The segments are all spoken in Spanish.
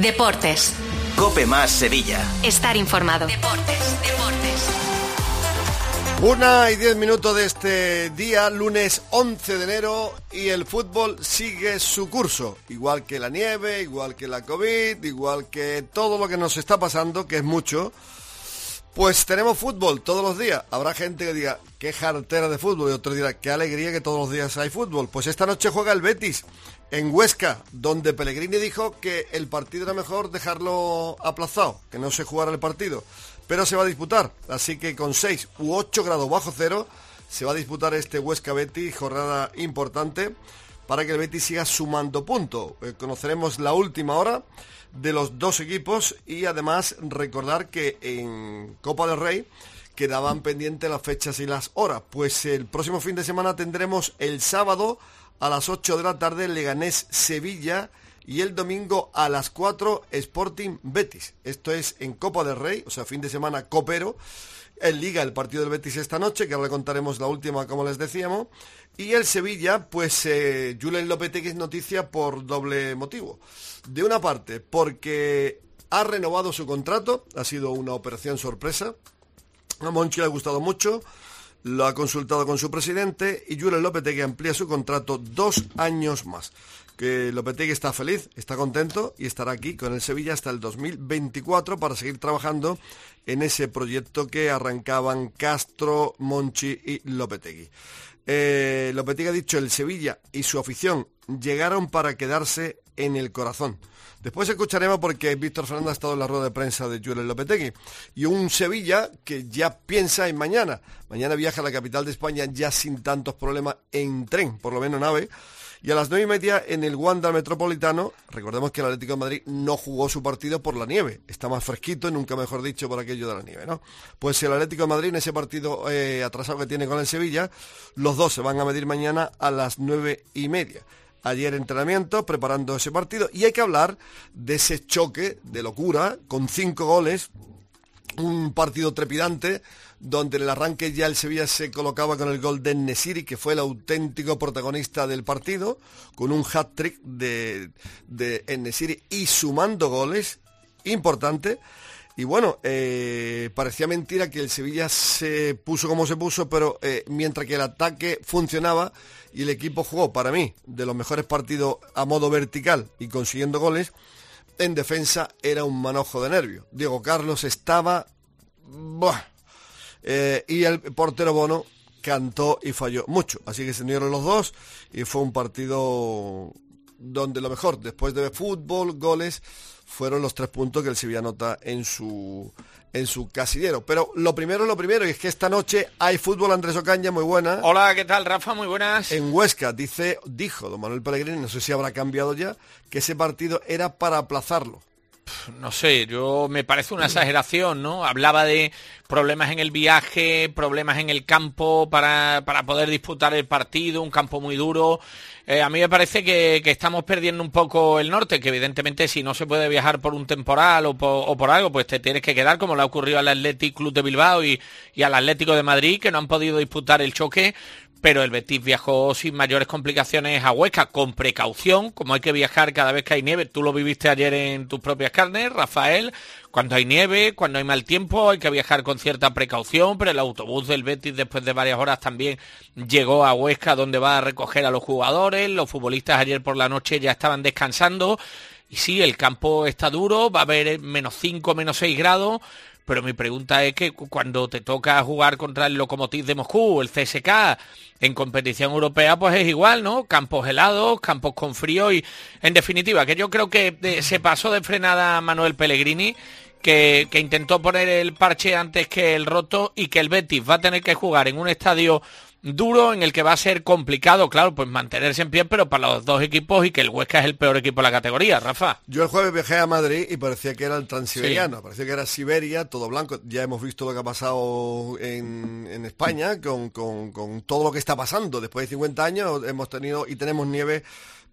Deportes. COPE más Sevilla. Estar informado. Deportes. 1:10 de este día, lunes 11 de enero, y el fútbol sigue su curso. Igual que la nieve, igual que la COVID, igual que todo lo que nos está pasando, que es mucho. Pues tenemos fútbol todos los días. Habrá gente que diga, qué jartera de fútbol, y otro dirá, qué alegría que todos los días hay fútbol. Pues esta noche juega el Betis en Huesca, donde Pellegrini dijo que el partido era mejor dejarlo aplazado, que no se jugara el partido, pero se va a disputar. Así que con 6 u 8 grados bajo cero se va a disputar este Huesca-Betis, jornada importante para que el Betis siga sumando puntos. Conoceremos la última hora de los dos equipos y además recordar que en Copa del Rey quedaban pendientes las fechas y las horas. Pues el próximo fin de semana tendremos el sábado a las 8 de la tarde Leganés-Sevilla y el domingo a las 4 Sporting Betis. Esto es en Copa del Rey, o sea, fin de semana copero. En Liga el partido del Betis esta noche, que ahora le contaremos la última, como les decíamos. Y el Sevilla, pues Julen Lopetegui es noticia por doble motivo. De una parte, porque ha renovado su contrato, ha sido una operación sorpresa. A Monchi le ha gustado mucho, lo ha consultado con su presidente y Julen Lopetegui amplía su contrato 2 años más. Que Lopetegui está feliz, está contento y estará aquí con el Sevilla hasta el 2024 para seguir trabajando en ese proyecto que arrancaban Castro, Monchi y Lopetegui. Lopetegui ha dicho, el Sevilla y su afición llegaron para quedarse en el corazón. Después escucharemos porque Víctor Fernández ha estado en la rueda de prensa de Julen Lopetegui. Y un Sevilla que ya piensa en mañana. Mañana viaja a la capital de España ya sin tantos problemas en tren, por lo menos en AVE. Y a las 9:30 en el Wanda Metropolitano, recordemos que el Atlético de Madrid no jugó su partido por la nieve. Está más fresquito, nunca mejor dicho, por aquello de la nieve, ¿no? Pues el Atlético de Madrid, en ese partido atrasado que tiene con el Sevilla, los dos se van a medir mañana a las 9:30. Ayer entrenamiento, preparando ese partido. Y hay que hablar de ese choque de locura, con 5 goles, un partido trepidante, donde en el arranque ya el Sevilla se colocaba con el gol de En-Nesyri, que fue el auténtico protagonista del partido, con un hat-trick de En-Nesyri y sumando goles, importante. Y bueno, parecía mentira que el Sevilla se puso como se puso, pero mientras que el ataque funcionaba y el equipo jugó, para mí, de los mejores partidos a modo vertical y consiguiendo goles, en defensa era un manojo de nervios. Diego Carlos estaba... y el portero Bono cantó y falló mucho. Así que se unieron los dos y fue un partido donde lo mejor, después de fútbol, goles, fueron los 3 puntos que el Sevilla anota en su casillero. Pero lo primero, y es que esta noche hay fútbol. Andrés Ocaña, muy buena. Hola, ¿qué tal, Rafa? Muy buenas. En Huesca, dijo don Manuel Pellegrini, no sé si habrá cambiado ya, que ese partido era para aplazarlo. No sé, me parece una exageración, ¿no? Hablaba de problemas en el viaje, problemas en el campo para poder disputar el partido, un campo muy duro. A mí me parece que estamos perdiendo un poco el norte, que evidentemente si no se puede viajar por un temporal o por algo, pues te tienes que quedar, como le ha ocurrido al Athletic Club de Bilbao y al Atlético de Madrid, que no han podido disputar el choque. Pero el Betis viajó sin mayores complicaciones a Huesca, con precaución, como hay que viajar cada vez que hay nieve. Tú lo viviste ayer en tus propias carnes, Rafael. Cuando hay nieve, cuando hay mal tiempo, hay que viajar con cierta precaución, pero el autobús del Betis, después de varias horas, también llegó a Huesca, donde va a recoger a los jugadores. Los futbolistas ayer por la noche ya estaban descansando. Y sí, el campo está duro, va a haber -5, -6 grados. Pero mi pregunta es que cuando te toca jugar contra el Lokomotiv de Moscú, el CSKA, en competición europea, pues es igual, ¿no? Campos helados, campos con frío y, en definitiva, que yo creo que se pasó de frenada Manuel Pellegrini, que intentó poner el parche antes que el roto y que el Betis va a tener que jugar en un estadio duro en el que va a ser complicado, claro, pues mantenerse en pie, pero para los dos equipos, y que el Huesca es el peor equipo de la categoría, Rafa. Yo el jueves viajé a Madrid y parecía que era el transiberiano, sí. Parecía que era Siberia, todo blanco. Ya hemos visto lo que ha pasado en España con todo lo que está pasando. Después de 50 años hemos tenido y tenemos nieve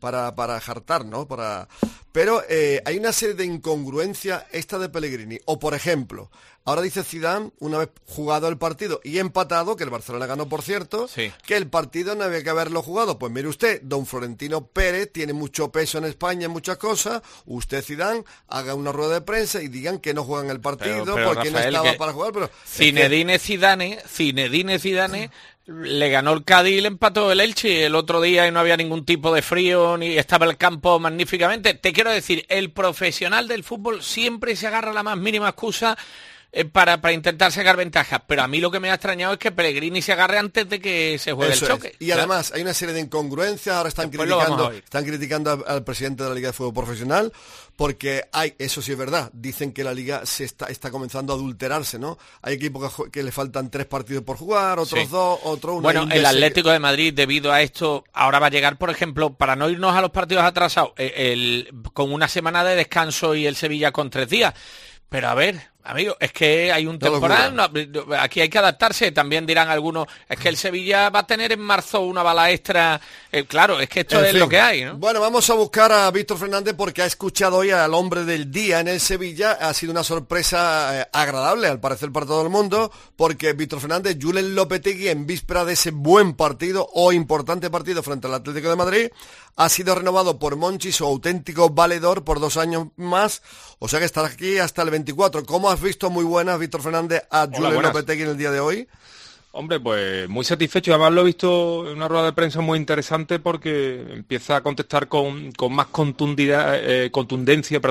para jartar, ¿no? Pero hay una serie de incongruencias esta de Pellegrini. O por ejemplo, ahora dice Zidane, una vez jugado el partido y empatado, que el Barcelona ganó por cierto, sí, que el partido no había que haberlo jugado. Pues mire usted, don Florentino Pérez tiene mucho peso en España en muchas cosas. Usted, Zidane, haga una rueda de prensa y digan que no juegan el partido pero porque Rafael, no estaba para jugar. Pero Zinedine Zidane le ganó el Cádiz y le empató el Elche el otro día y no había ningún tipo de frío, ni estaba el campo magníficamente. Te quiero decir, el profesional del fútbol siempre se agarra a la más mínima excusa para intentar sacar ventajas, pero a mí lo que me ha extrañado es que Pellegrini se agarre antes de que se juegue el choque. Y además hay una serie de incongruencias, ahora están criticando al presidente de la Liga de Fútbol Profesional, porque eso sí es verdad, dicen que la Liga está comenzando a adulterarse, ¿no? Hay equipos que le faltan 3 partidos por jugar, otros 2, otro 1. Bueno, el Atlético de Madrid, debido a esto, ahora va a llegar, por ejemplo, para no irnos a los partidos atrasados, con una semana de descanso y el Sevilla con 3 días. Pero a ver, amigo, es que hay un temporal, aquí hay que adaptarse, también dirán algunos, es que el Sevilla va a tener en marzo una bala extra, claro, es que esto es lo que hay, ¿no? Bueno, vamos a buscar a Víctor Fernández porque ha escuchado hoy al hombre del día en el Sevilla, ha sido una sorpresa agradable, al parecer para todo el mundo, porque Víctor Fernández, Julen Lopetegui, en víspera de ese buen partido o importante partido frente al Atlético de Madrid, ha sido renovado por Monchi, su auténtico valedor, por 2 años más, o sea que estará aquí hasta el 24. ¿Cómo has visto? Muy buenas, Víctor Fernández, a Julen Lopetegui en el día de hoy. Hombre, pues muy satisfecho. Además lo he visto en una rueda de prensa muy interesante porque empieza a contestar con más contundencia,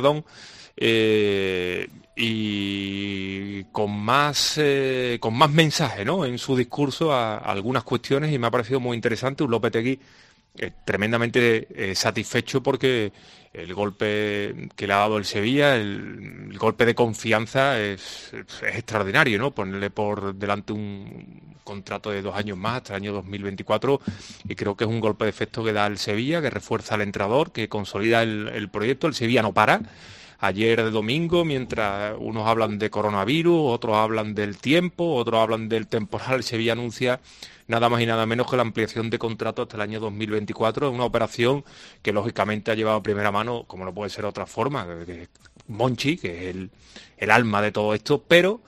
y con más mensaje, ¿no? En su discurso a algunas cuestiones, y me ha parecido muy interesante. Un Lopetegui tremendamente satisfecho porque el golpe que le ha dado el Sevilla, el golpe de confianza es extraordinario, ¿no? Ponerle por delante un contrato de 2 años más hasta el año 2024, y creo que es un golpe de efecto que da el Sevilla, que refuerza al entrenador, que consolida el proyecto. El Sevilla no para. Ayer de domingo, mientras unos hablan de coronavirus, otros hablan del tiempo, otros hablan del temporal, el Sevilla anuncia nada más y nada menos que la ampliación de contrato hasta el año 2024, es una operación que lógicamente ha llevado a primera mano, como no puede ser de otra forma, que Monchi, que es el alma de todo esto, pero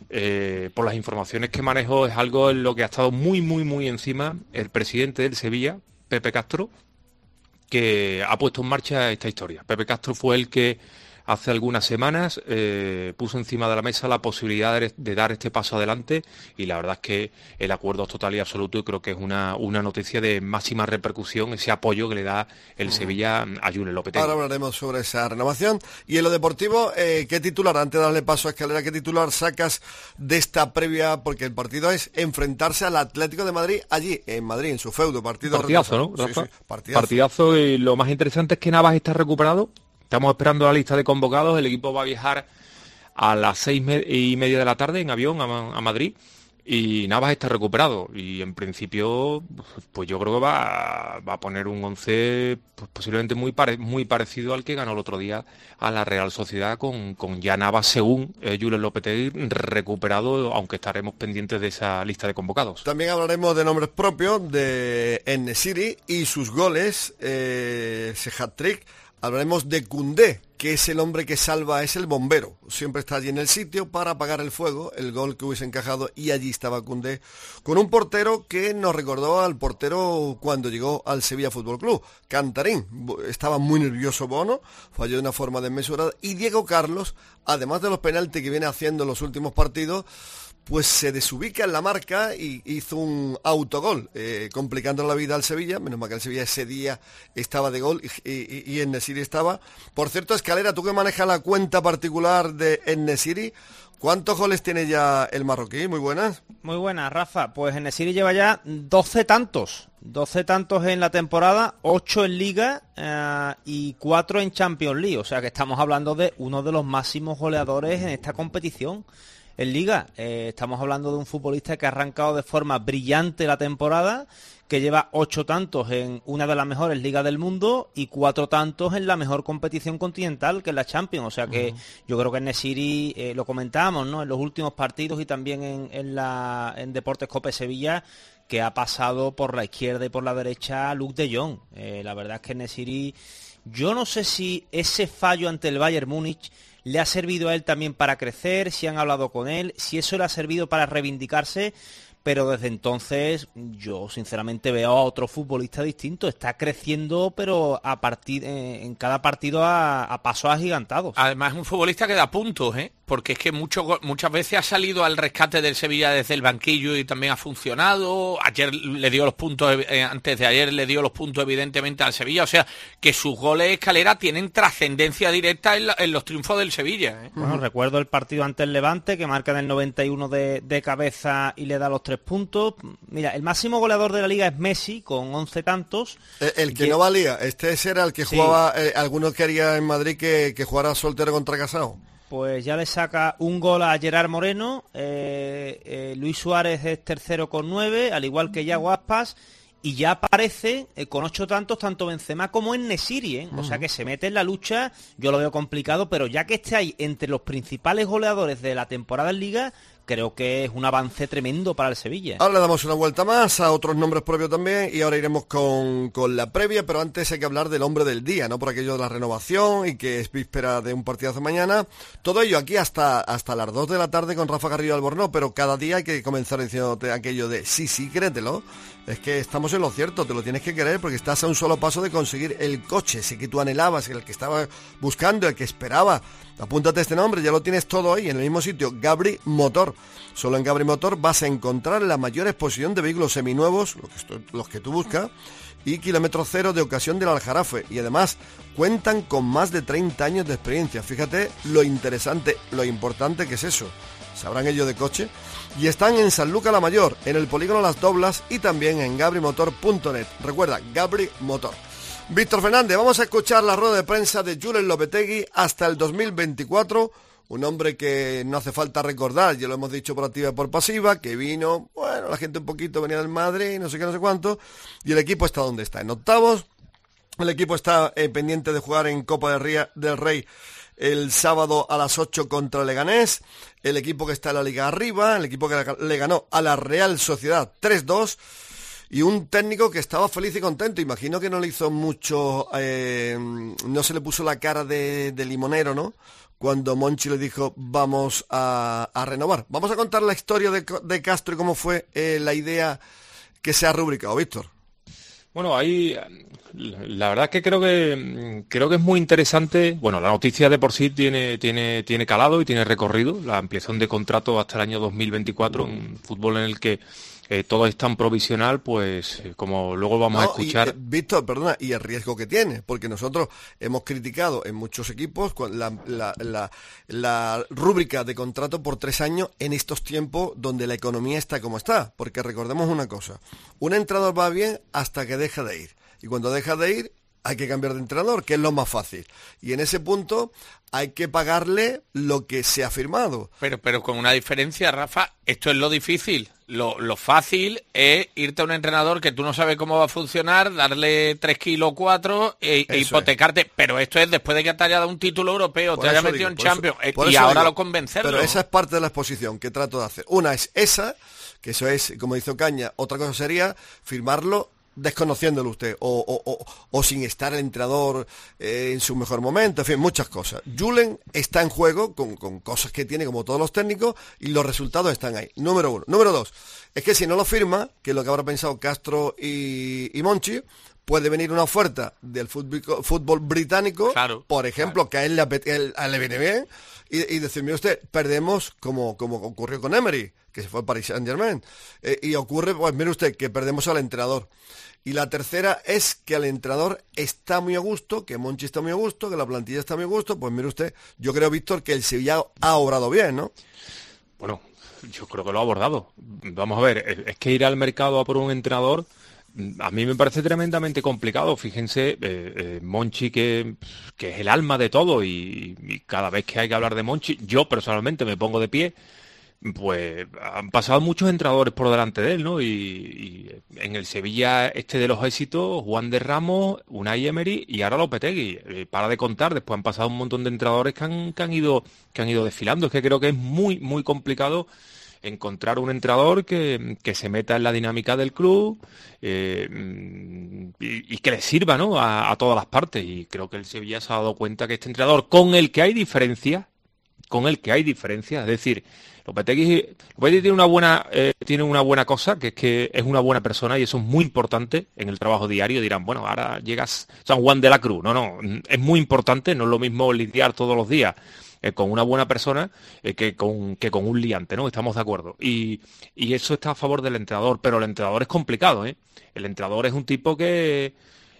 por las informaciones que manejo es algo en lo que ha estado muy, muy, muy encima el presidente del Sevilla, Pepe Castro, que ha puesto en marcha esta historia. Pepe Castro fue el que hace algunas semanas puso encima de la mesa la posibilidad de dar este paso adelante, y la verdad es que el acuerdo es total y absoluto, y creo que es una noticia de máxima repercusión, ese apoyo que le da el Sevilla a Julen Lopetegui. Ahora hablaremos sobre esa renovación. Y en lo deportivo, ¿qué titular, antes de darle paso a Escalera, qué titular sacas de esta previa? Porque el partido es enfrentarse al Atlético de Madrid allí, en Madrid, en su feudo. Partidazo, ¿no, Rafa? Sí, partidazo. Partidazo, y lo más interesante es que Navas está recuperado. Estamos esperando la lista de convocados. El equipo va a viajar a las 6:30 de la tarde en avión a Madrid, y Navas está recuperado, y en principio pues yo creo que va a poner un 11 pues posiblemente muy parecido al que ganó el otro día a la Real Sociedad, con ya Navas, según Julen Lopetegui, recuperado, aunque estaremos pendientes de esa lista de convocados. También hablaremos de nombres propios, de En-Nesyri y sus goles, ese hat-trick. Hablaremos de Koundé, que es el hombre que salva, es el bombero. Siempre está allí en el sitio para apagar el fuego, el gol que hubiese encajado, y allí estaba Koundé, con un portero que nos recordó al portero cuando llegó al Sevilla Fútbol Club, Cantarín. Estaba muy nervioso Bono, falló de una forma desmesurada, y Diego Carlos, además de los penaltis que viene haciendo en los últimos partidos, pues se desubica en la marca y hizo un autogol, complicando la vida al Sevilla. Menos mal que el Sevilla ese día estaba de gol y En-Nesyri estaba. Por cierto, Escalera, tú que manejas la cuenta particular de En-Nesyri, ¿cuántos goles tiene ya el marroquí? Muy buenas. Muy buenas, Rafa. Pues En-Nesyri lleva ya 12 tantos. 12 tantos en la temporada, 8 en Liga y 4 en Champions League. O sea que estamos hablando de uno de los máximos goleadores en esta competición. En Liga, estamos hablando de un futbolista que ha arrancado de forma brillante la temporada, que lleva 8 tantos en una de las mejores ligas del mundo y 4 tantos en la mejor competición continental, que es la Champions. O sea que yo creo que En-Nesyri, lo comentábamos, ¿no?, en los últimos partidos y también en Deportes Cope Sevilla, que ha pasado por la izquierda y por la derecha a Luuk de Jong. La verdad es que En-Nesyri, yo no sé si ese fallo ante el Bayern Múnich le ha servido a él también para crecer, si han hablado con él, si eso le ha servido para reivindicarse, pero desde entonces yo sinceramente veo a otro futbolista distinto. Está creciendo, pero en cada partido a pasos agigantados. Además es un futbolista que da puntos, porque es que muchas veces ha salido al rescate del Sevilla desde el banquillo y también ha funcionado. Ayer le dio los puntos, antes de ayer le dio los puntos evidentemente al Sevilla. O sea, que sus goles Escalera tienen trascendencia directa en los triunfos del Sevilla. Bueno, recuerdo el partido ante el Levante, que marca en el 91 de cabeza y le da los 3 puntos. Mira, el máximo goleador de la liga es Messi, con 11 tantos. El que no valía, ese era el que jugaba, algunos querían en Madrid que jugara soltero contra casado. Pues ya le saca un gol a Gerard Moreno, Luis Suárez es tercero con 9, al igual que Yago Aspas, y ya aparece con 8 tantos tanto Benzema como En-Nesyri, O sea que se mete en la lucha. Yo lo veo complicado, pero ya que esté ahí entre los principales goleadores de la temporada en Liga, creo que es un avance tremendo para el Sevilla. Ahora le damos una vuelta más a otros nombres propios también y ahora iremos con la previa, pero antes hay que hablar del hombre del día, ¿no? Por aquello de la renovación y que es víspera de un partidazo mañana. Todo ello aquí hasta las 2 de la tarde con Rafa Garrido Albornoz, pero cada día hay que comenzar diciéndote aquello de sí, créetelo. Es que estamos en lo cierto, te lo tienes que creer porque estás a un solo paso de conseguir el coche, ese que tú anhelabas, el que estabas buscando, el que esperaba. Apúntate este nombre, ya lo tienes todo ahí, en el mismo sitio, Gabri Motor. Solo en Gabri Motor vas a encontrar la mayor exposición de vehículos seminuevos, los que tú buscas, y kilómetro cero de ocasión del Aljarafe. Y además cuentan con más de 30 años de experiencia. Fíjate lo interesante, lo importante que es eso. Sabrán ellos de coche. Y están en Sanlúcar la Mayor, en el polígono Las Doblas y también en gabrimotor.net. Recuerda, Gabri Motor. Víctor Fernández, vamos a escuchar la rueda de prensa de Julen Lopetegui hasta el 2024, un hombre que no hace falta recordar, ya lo hemos dicho por activa y por pasiva, que vino, bueno, la gente un poquito venía del Madrid, no sé qué, no sé cuánto, y el equipo está donde está, en octavos. El equipo está pendiente de jugar en Copa del Rey el sábado a las 8 contra el Leganés, el equipo que está en la liga arriba, el equipo que le ganó a la Real Sociedad 3-2, y un técnico que estaba feliz y contento. Imagino que no le hizo mucho, no se le puso la cara de limonero, ¿no? Cuando Monchi le dijo, vamos a renovar. Vamos a contar la historia de Castro y cómo fue la idea que se ha rubricado, Víctor. Bueno, ahí la verdad es que creo que es muy interesante. Bueno, la noticia de por sí tiene calado y tiene recorrido. La ampliación de contrato hasta el año 2024, un fútbol en el que todo es tan provisional, pues como luego vamos a escuchar. Víctor, perdona, y el riesgo que tiene, porque nosotros hemos criticado en muchos equipos la rúbrica de contrato por 3 años en estos tiempos donde la economía está como está, porque recordemos una cosa, un entrenador va bien hasta que deja de ir, y cuando deja de ir hay que cambiar de entrenador, que es lo más fácil, y en ese punto hay que pagarle lo que se ha firmado. Pero con una diferencia, Rafa, esto es lo difícil. Lo fácil es irte a un entrenador que tú no sabes cómo va a funcionar, darle 3 kilos 4 e hipotecarte. Pero esto es después de que te haya dado un título europeo, te haya metido en Champions y ahora lo convencerlo. Pero esa es parte de la exposición que trato de hacer. Una es esa, que eso es, como dice Ocaña, otra cosa sería firmarlo desconociéndolo usted o sin estar el entrenador en su mejor momento, en fin, muchas cosas. Julen está en juego con cosas que tiene como todos los técnicos y los resultados están ahí. Número 1. Número 2, es que si no lo firma, que es lo que habrá pensado Castro y Monchi, puede venir una oferta del fútbol británico, claro, por ejemplo, que a él le viene bien, y decirme usted, perdemos como ocurrió con Emery, que se fue al Paris Saint-Germain, y ocurre, pues mire usted, que perdemos al entrenador. Y la tercera es que el entrenador está muy a gusto, que Monchi está muy a gusto, que la plantilla está muy a gusto. Pues mire usted, yo creo, Víctor, que el Sevilla ha obrado bien, ¿no? Bueno, yo creo que lo ha abordado. Vamos a ver, es que ir al mercado a por un entrenador, a mí me parece tremendamente complicado. Fíjense, Monchi, que es el alma de todo, y cada vez que hay que hablar de Monchi, yo personalmente me pongo de pie. Pues han pasado muchos entrenadores por delante de él, ¿no? Y en el Sevilla de los éxitos, Juan de Ramos, Unai Emery y ahora Lopetegui. Para de contar, después han pasado un montón de entrenadores que han ido desfilando. Es que creo que es muy, muy complicado encontrar un entrenador que se meta en la dinámica del club y que le sirva, ¿no?, a todas las partes. Y creo que el Sevilla se ha dado cuenta que este entrenador, con el que hay diferencias, es decir, Lopetegui tiene una buena cosa, que es que es una buena persona, y eso es muy importante en el trabajo diario. Dirán, bueno, ahora llegas San Juan de la Cruz. No, es muy importante, no es lo mismo lidiar todos los días con una buena persona que con un liante, ¿no? Estamos de acuerdo. Y eso está a favor del entrenador, pero el entrenador es complicado, ¿eh? El entrenador es un tipo que...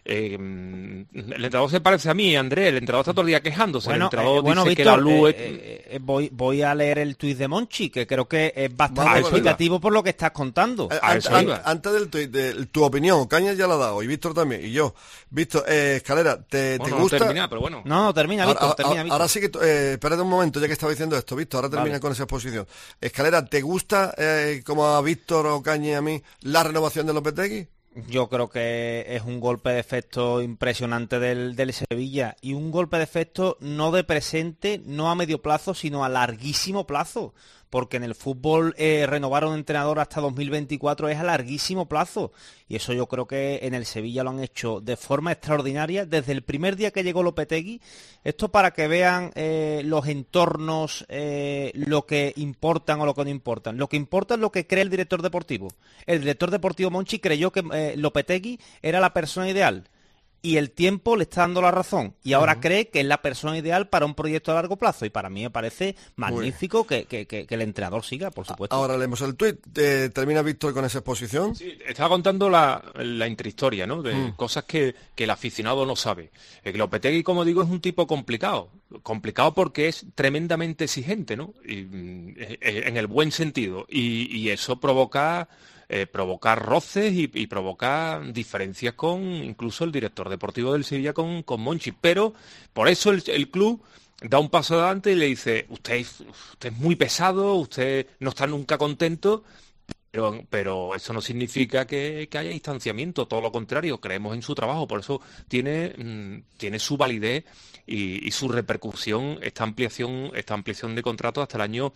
el entrenador se parece a mí, Andrés. El entrenador está todo el día quejándose. El entrenador dice Víctor, que la luz... voy a leer el tuit de Monchi, que creo que es bastante explicativo por lo que estás contando. Antes del tuit, tu opinión, Cañas ya la ha dado, y Víctor también, y yo. Víctor, Escalera, ¿te gusta? Pero bueno. No, termina, Víctor, Víctor. Ahora sí que... espérate un momento, ya que estaba diciendo esto, Víctor, ahora termina con esa exposición. Escalera, ¿te gusta, como a Víctor o Cañas y a mí, la renovación de Lopetegui? Yo creo que es un golpe de efecto impresionante del Sevilla, y un golpe de efecto no de presente, no a medio plazo, sino a larguísimo plazo, porque en el fútbol renovar a un entrenador hasta 2024 es a larguísimo plazo, y eso yo creo que en el Sevilla lo han hecho de forma extraordinaria desde el primer día que llegó Lopetegui. Esto para que vean los entornos, lo que importan o lo que no importan. Lo que importa es lo que cree el director deportivo. El director deportivo Monchi creyó que Lopetegui era la persona ideal, y el tiempo le está dando la razón, y ahora cree que es la persona ideal para un proyecto a largo plazo, y para mí me parece magnífico que el entrenador siga, por supuesto. Ahora leemos el tuit. ¿Termina Víctor con esa exposición? Sí, estaba contando la intrahistoria, ¿no?, de cosas que el aficionado no sabe. Lopetegui, como digo, es un tipo complicado porque es tremendamente exigente, ¿no?, en el buen sentido, y eso provocar roces y provocar diferencias con incluso el director deportivo del Sevilla con Monchi. Pero por eso el club da un paso adelante y le dice, usted es muy pesado, usted no está nunca contento, pero eso no significa que haya distanciamiento, todo lo contrario, creemos en su trabajo, por eso tiene su validez y su repercusión esta ampliación de contrato hasta el año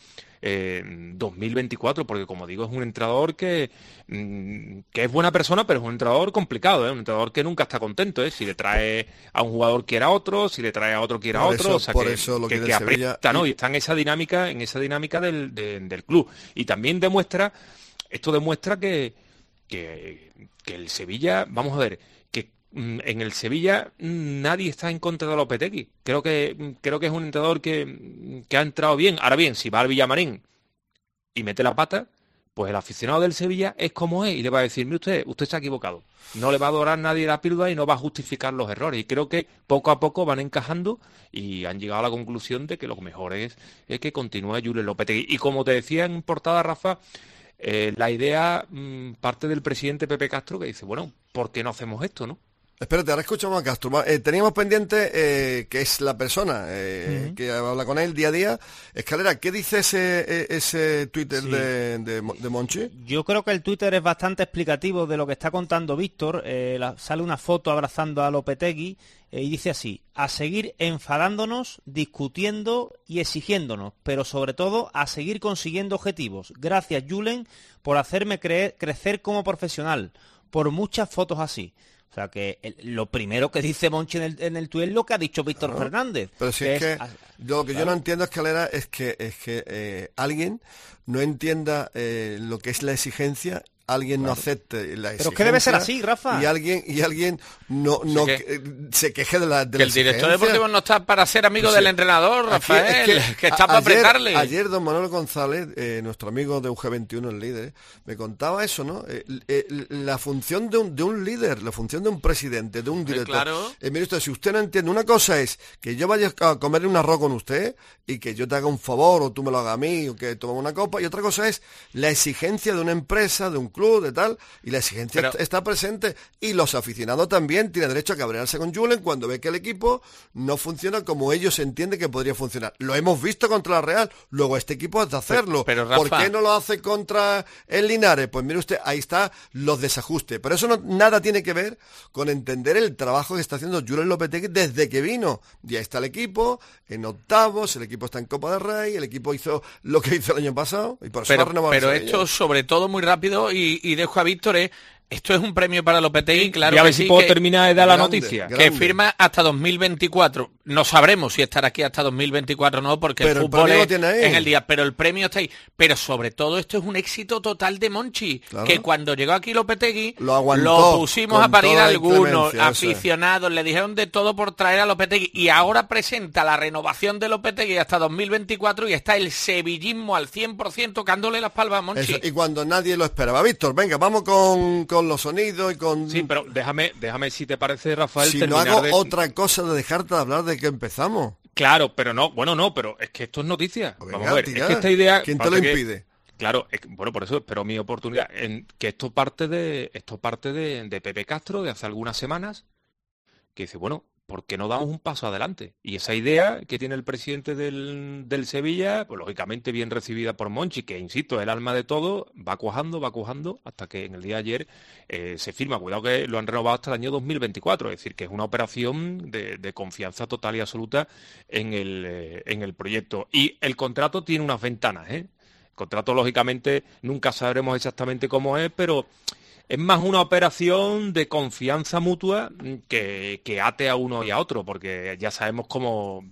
2024, porque como digo, es un entrenador que es buena persona, pero es un entrenador complicado, un entrenador que nunca está contento, si le trae a un jugador quiere a otro, si le trae a otro quiere a otro, que aprieta, ¿no? Y está en esa dinámica del club. Y también demuestra que el Sevilla, vamos a ver, que en el Sevilla nadie está en contra de Lopetegui. Creo que es un entrenador que ha entrado bien. Ahora bien, si va al Villamarín y mete la pata, pues el aficionado del Sevilla es como es y le va a decir, mire usted se ha equivocado. No le va a adorar nadie la píldora y no va a justificar los errores. Y creo que poco a poco van encajando y han llegado a la conclusión de que lo mejor es que continúe Julen Lopetegui. Y como te decía en portada, Rafa, la idea parte del presidente Pepe Castro, que dice, bueno, ¿por qué no hacemos esto, no? Espérate, ahora escuchamos a Castro. Teníamos pendiente que es la persona que habla con él día a día. Escalera, ¿qué dice ese Twitter de Monchi? Yo creo que el Twitter es bastante explicativo de lo que está contando Víctor. Sale una foto abrazando a Lopetegui y dice así: a seguir enfadándonos, discutiendo y exigiéndonos, pero sobre todo a seguir consiguiendo objetivos. Gracias, Julen, por hacerme crecer como profesional, por muchas fotos así. O sea que lo primero que dice Monchi en el tuit es lo que ha dicho Víctor Fernández. Pero si yo no entiendo, Escalera, es que alguien no entienda lo que es la exigencia, alguien no acepte la exigencia. Pero es que debe ser así, Rafa. Y alguien no se queje de la que el director deportivo no está para ser amigo del entrenador, Rafael, que está para apretarle. Ayer don Manuel González, nuestro amigo de UG21, el líder, me contaba eso, ¿no? La función de un líder, la función de un presidente, de un director. Claro. Mire usted, si usted no entiende, una cosa es que yo vaya a comer un arroz con usted y que yo te haga un favor o tú me lo hagas a mí o que tomemos una copa, y otra cosa es la exigencia de una empresa, de un club, club, de tal, y la exigencia está presente, y los aficionados también tienen derecho a cabrearse con Julen cuando ve que el equipo no funciona como ellos entienden que podría funcionar. Lo hemos visto contra la Real, luego este equipo ha de hacerlo. Pero Rafa, ¿por qué no lo hace contra el Linares? Pues mire usted, ahí está los desajustes. Pero eso nada tiene que ver con entender el trabajo que está haciendo Julen Lopetegui desde que vino. Ya está el equipo en octavos, el equipo está en Copa del Rey, el equipo hizo lo que hizo el año pasado y por eso ha renovado. Pero esto sobre todo muy rápido y dejo a Víctor, esto es un premio para Lopetegui, claro. Y a ver si puedo terminar de dar la noticia. Que firma hasta 2024. No sabremos si estará aquí hasta 2024 o no, porque el fútbol es en el día, pero el premio está ahí. Pero sobre todo esto es un éxito total de Monchi, claro, que cuando llegó aquí Lopetegui, lo pusimos a parir a algunos aficionados, le dijeron de todo por traer a Lopetegui, y ahora presenta la renovación de Lopetegui hasta 2024 y está el sevillismo al 100% tocándole las palmas a Monchi. Y cuando nadie lo esperaba. Víctor, venga, vamos con los sonidos y con... Sí, pero déjame si te parece, Rafael, si no hago otra cosa de dejarte de hablar de que empezamos. Claro, pero no, pero es que esto es noticia. Venga, vamos a ver, es que esta idea... ¿Quién te lo impide? Claro, por eso espero mi oportunidad. Que esto parte de Pepe Castro de hace algunas semanas, que dice, bueno, ¿por qué no damos un paso adelante? Y esa idea que tiene el presidente del Sevilla, pues lógicamente bien recibida por Monchi, que insisto, es el alma de todo, va cuajando, hasta que en el día de ayer se firma. Cuidado que lo han renovado hasta el año 2024, es decir, que es una operación de confianza total y absoluta en el proyecto. Y el contrato tiene unas ventanas, El contrato, lógicamente, nunca sabremos exactamente cómo es, pero... es más una operación de confianza mutua que ate a uno y a otro, porque ya sabemos cómo,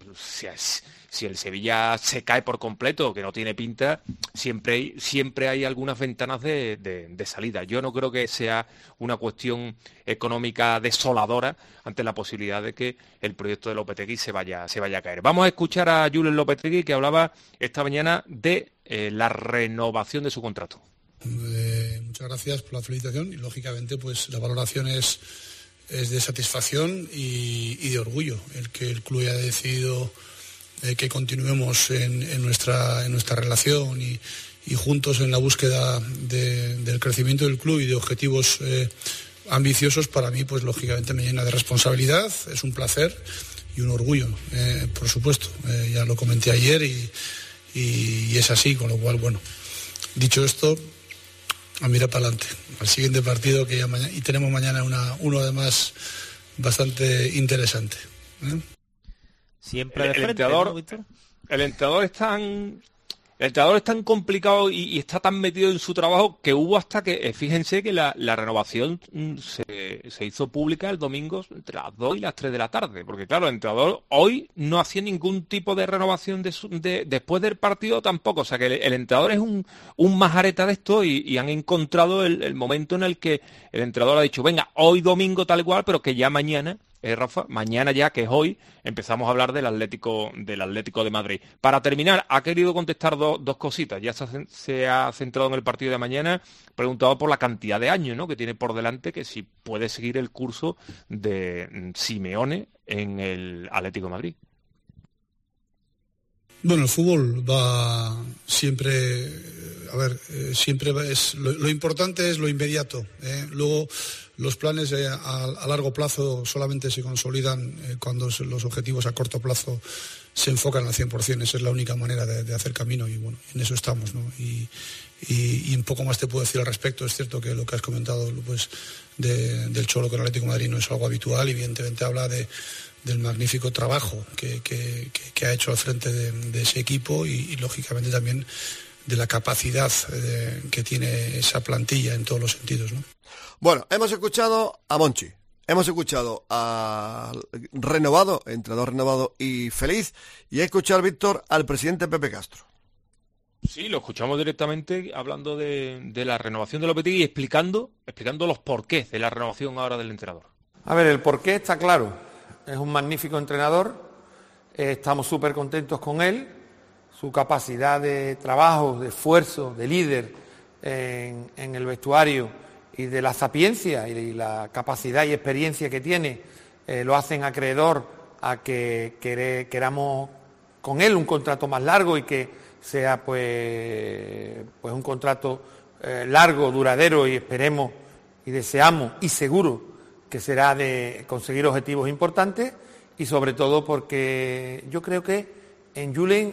si el Sevilla se cae por completo, que no tiene pinta, siempre hay algunas ventanas de salida. Yo no creo que sea una cuestión económica desoladora ante la posibilidad de que el proyecto de Lopetegui se vaya a caer. Vamos a escuchar a Julen Lopetegui, que hablaba esta mañana de la renovación de su contrato. Muchas gracias por la felicitación y lógicamente pues la valoración es de satisfacción y de orgullo el que el club haya decidido que continuemos en nuestra relación y juntos en la búsqueda del crecimiento del club y de objetivos ambiciosos. Para mí pues lógicamente me llena de responsabilidad, es un placer y un orgullo, por supuesto, ya lo comenté ayer y es así, con lo cual, bueno, dicho esto, a mirar para adelante, al siguiente partido que ya mañana, y tenemos mañana uno además bastante interesante. Siempre de frente, el entrenador es tan complicado y está tan metido en su trabajo que hubo hasta que, fíjense que la renovación se hizo pública el domingo entre las 2 y las 3 de la tarde, porque claro, el entrenador hoy no hacía ningún tipo de renovación después del partido tampoco, o sea que el entrenador es un majareta de esto y han encontrado el momento en el que el entrenador ha dicho, venga, hoy domingo tal cual, pero que ya mañana... Rafa, mañana ya, que es hoy, empezamos a hablar del Atlético de Madrid. Para terminar, ha querido contestar dos cositas. Ya se ha centrado en el partido de mañana, preguntado por la cantidad de años, ¿no?, que tiene por delante, que si puede seguir el curso de Simeone en el Atlético de Madrid. Bueno, el fútbol va siempre, siempre es lo importante es lo inmediato. Luego los planes a largo plazo solamente se consolidan cuando los objetivos a corto plazo se enfocan al 100%. Esa es la única manera de hacer camino y bueno, en eso estamos, ¿no? Y un poco más te puedo decir al respecto. Es cierto que lo que has comentado pues del Cholo con el Atlético de Madrid no es algo habitual, evidentemente habla del magnífico trabajo que ha hecho al frente de ese equipo y lógicamente también de la capacidad que tiene esa plantilla en todos los sentidos, ¿no? Bueno, hemos escuchado a Monchi, hemos escuchado al entrenador renovado y feliz, y he escuchado, Víctor, al presidente Pepe Castro. Sí, lo escuchamos directamente hablando de la renovación de Lopetegui y explicando los porqués de la renovación ahora del entrenador. A ver, el porqué está claro. Es un magnífico entrenador, estamos súper contentos con él, su capacidad de trabajo, de esfuerzo, de líder en el vestuario y de la sapiencia y la capacidad y experiencia que tiene lo hacen acreedor a que queramos con él un contrato más largo y que sea pues un contrato largo, duradero, y esperemos y deseamos y seguro que será de conseguir objetivos importantes, y sobre todo porque yo creo que en Julen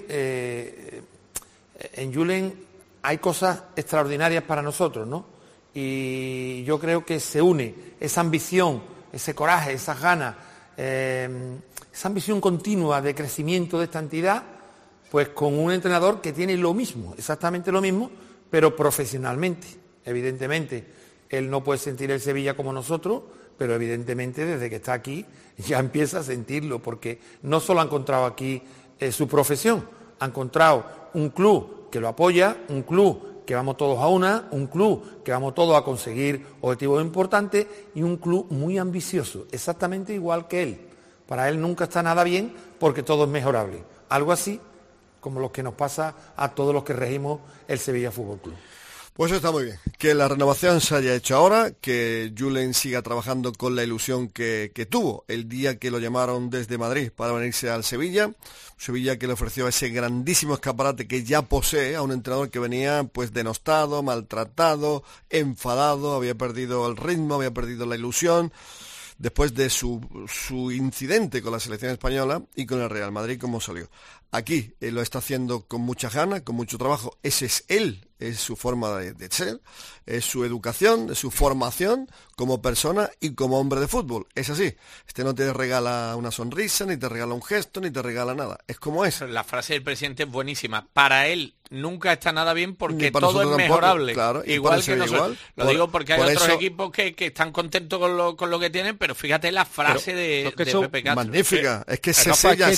hay cosas extraordinarias para nosotros, ¿no? Y yo creo que se une esa ambición, ese coraje, esas ganas, esa ambición continua de crecimiento de esta entidad, pues con un entrenador que tiene lo mismo, exactamente lo mismo, pero profesionalmente. Evidentemente, él no puede sentir el Sevilla como nosotros, pero evidentemente desde que está aquí ya empieza a sentirlo, porque no solo ha encontrado aquí su profesión, ha encontrado un club que lo apoya, un club que vamos todos a una, un club que vamos todos a conseguir objetivos importantes y un club muy ambicioso, exactamente igual que él. Para él nunca está nada bien porque todo es mejorable. Algo así como lo que nos pasa a todos los que regimos el Sevilla Fútbol Club. Pues está muy bien, que la renovación se haya hecho ahora, que Julen siga trabajando con la ilusión que tuvo el día que lo llamaron desde Madrid para venirse al Sevilla, Sevilla que le ofreció ese grandísimo escaparate que ya posee a un entrenador que venía pues denostado, maltratado, enfadado, había perdido el ritmo, había perdido la ilusión, después de su incidente con la selección española y con el Real Madrid, como salió. Aquí lo está haciendo con mucha ganas, con mucho trabajo, ese es él, es su forma de ser, es su educación, es su formación como persona y como hombre de fútbol. Es así. No te regala una sonrisa, ni te regala un gesto, ni te regala nada. Es como es. La frase del presidente es buenísima. Para él nunca está nada bien porque todo es mejorable. Claro, igual que nosotros. Lo digo porque hay otros equipos que están contentos con lo que tienen, pero fíjate la frase de Pepe Castro. Magnífica. Es que se sella.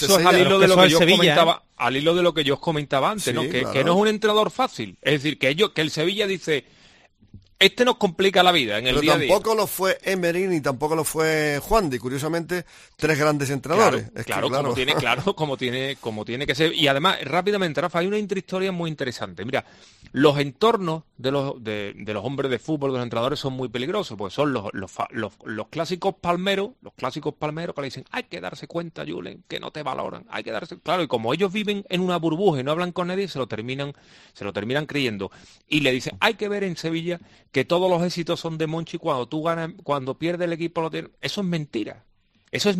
Al hilo de lo que yo os comentaba antes, sí, ¿no? Que no es un entrenador fácil. Es decir, que el Sevilla dice, este nos complica la vida en el día a día. Pero tampoco lo fue Emery ni tampoco lo fue Juan Di, curiosamente, tres grandes entrenadores. Claro, como tiene que ser. Y además, rápidamente, Rafa, hay una intrahistoria muy interesante. Mira, los entornos de los hombres de fútbol, de los entrenadores, son muy peligrosos, porque son los clásicos palmeros, que le dicen, hay que darse cuenta, Julen, que no te valoran, hay que darse... Claro, y como ellos viven en una burbuja y no hablan con nadie, se lo terminan creyendo. Y le dicen, hay que ver en Sevilla que todos los éxitos son de Monchi, cuando tú ganas, cuando pierde el equipo lo tiene. Eso es mentira. Eso